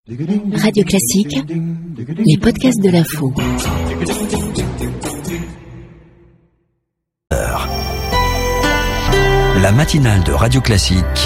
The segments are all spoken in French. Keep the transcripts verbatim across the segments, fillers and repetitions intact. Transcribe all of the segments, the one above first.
Radio Classique, les podcasts de l'info. La matinale de Radio Classique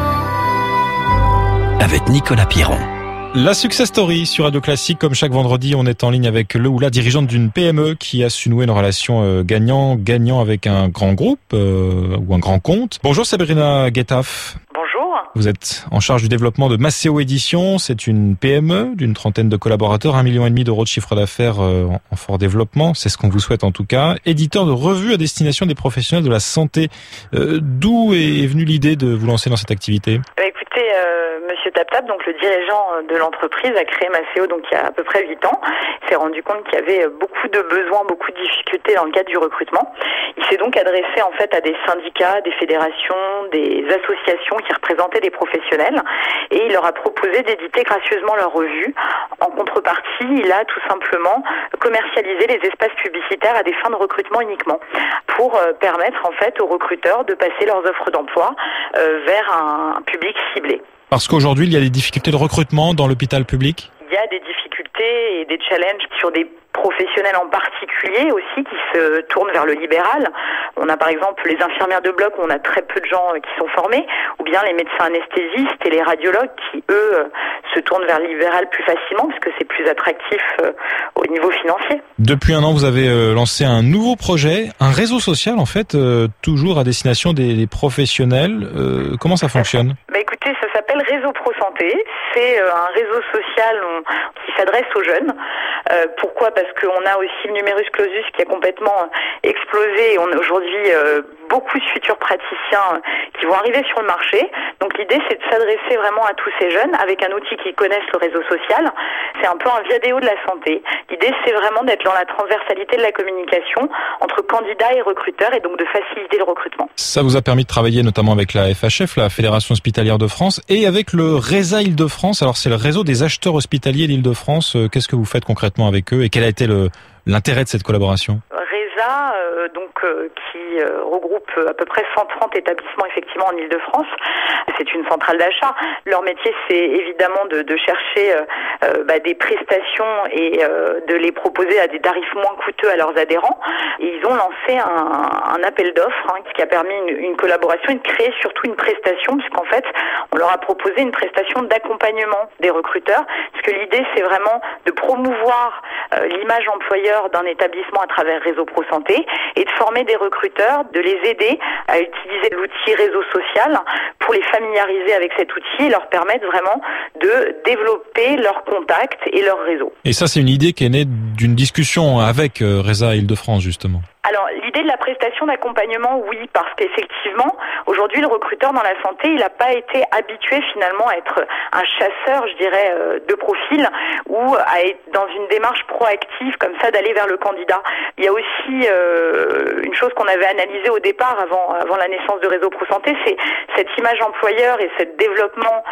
avec Nicolas Piron. La Success Story sur Radio Classique, comme chaque vendredi, on est en ligne avec le ou la dirigeante d'une P M E qui a su nouer une relation euh, gagnant-gagnant avec un grand groupe euh, ou un grand compte. Bonjour Sabrina Guetaf. Bonjour. Vous êtes en charge du développement de Maceo Éditions. C'est une P M E d'une trentaine de collaborateurs, un million et demi d'euros de chiffre d'affaires euh, en fort développement. C'est ce qu'on vous souhaite en tout cas. Éditeur de revues à destination des professionnels de la santé. Euh, d'où est venue l'idée de vous lancer dans cette activité ? Bah, écoutez, euh, Monsieur Taptap, donc le dirigeant de l'entreprise, a créé Maceo donc il y a à peu près huit ans. Il s'est rendu compte qu'il y avait beaucoup de besoins, beaucoup de difficultés dans le cadre du recrutement. Il s'est donc adressé en fait à des syndicats, des fédérations, des associations qui représentaient des professionnels et il leur a proposé d'éditer gracieusement leur revue. En contrepartie, il a tout simplement commercialisé les espaces publicitaires à des fins de recrutement uniquement pour euh, permettre en fait aux recruteurs de passer leurs offres d'emploi euh, vers un, un public ciblé. Parce qu'aujourd'hui, il y a des difficultés de recrutement dans l'hôpital public ? Il y a des difficultés et des challenges sur des professionnels en particulier aussi qui se tournent vers le libéral. On a par exemple les infirmières de bloc où on a très peu de gens qui sont formés, ou bien les médecins anesthésistes et les radiologues qui, eux, se tournent vers le libéral plus facilement parce que c'est plus attractif au niveau financier. Depuis un an, vous avez lancé un nouveau projet, un réseau social en fait, toujours à destination des professionnels. Euh, comment ça fonctionne ? Bah écoutez, ça s'appelle Réseau Pro Santé. C'est un réseau social qui s'adresse aux jeunes. Euh, pourquoi ? Parce qu'on a aussi le numerus clausus qui a complètement explosé et on a aujourd'hui euh, beaucoup de futurs praticiens qui vont arriver sur le marché. Donc l'idée c'est de s'adresser vraiment à tous ces jeunes avec un outil qui connaissent le réseau social. C'est un peu un Viadeo de la santé. L'idée c'est vraiment d'être dans la transversalité de la communication entre candidats et recruteurs et donc de faciliter le recrutement. Ça vous a permis de travailler notamment avec la F H F, la Fédération Hospitalière de France, et avec le RESA Île-de-France. Alors c'est le réseau des acheteurs hospitaliers d'Île-de-France. Qu'est-ce que vous faites concrètement avec eux et quel a été le, l'intérêt de cette collaboration ? RESA, euh, donc euh, qui euh, regroupe à peu près cent trente établissements effectivement en Île-de-France. C'est une centrale d'achat. Leur métier, c'est évidemment de, de chercher euh, euh, bah, des prestations et euh, de les proposer à des tarifs moins coûteux à leurs adhérents. Et ils ont lancé un, un appel d'offres hein, qui a permis une, une collaboration et de créer surtout une prestation, puisqu'en fait, on leur a proposé une prestation d'accompagnement des recruteurs, parce que l'idée, c'est vraiment de promouvoir euh, l'image employeur d'un établissement à travers Réseau Pro Santé et de former des recruteurs, de les aider à utiliser l'outil réseau social pour les familiariser avec cet outil et leur permettre vraiment de développer leurs contacts et leur réseau. Et ça, c'est une idée qui est née d'une discussion avec RESA Île-de-France, justement. Alors, l'idée de la prestation d'accompagnement, oui, parce qu'effectivement, aujourd'hui, le recruteur dans la santé, il n'a pas été habitué finalement à être un chasseur, je dirais, de profil ou à être dans une démarche proactive comme ça d'aller vers le candidat. Il y a aussi euh, une chose qu'on avait analysée au départ avant, avant la naissance de Réseau Pro Santé, c'est cette image employeur et ce développement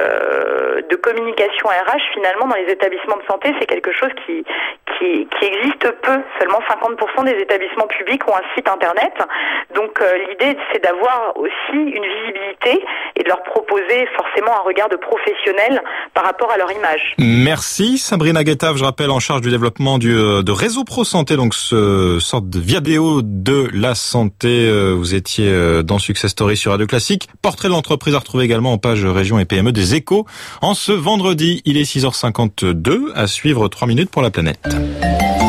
euh, de communication R H finalement dans les établissements de santé, c'est quelque chose qui, qui, qui existe peu. Seulement cinquante pour cent des établissements publics ont un site internet. Donc euh, l'idée c'est d'avoir aussi une visibilité et de leur proposer forcément un regard de professionnel par rapport à leur image. Merci Sabrina Guetaf, je rappelle en charge du développement du, de Réseau Pro Santé, donc ce sorte de Viadeo de la santé. Vous étiez dans Success Story sur Radio Classique. Portrait de l'entreprise à retrouver également en page région et P M E des Échos. En ce vendredi, il est six heures cinquante-deux, à suivre trois minutes pour la planète.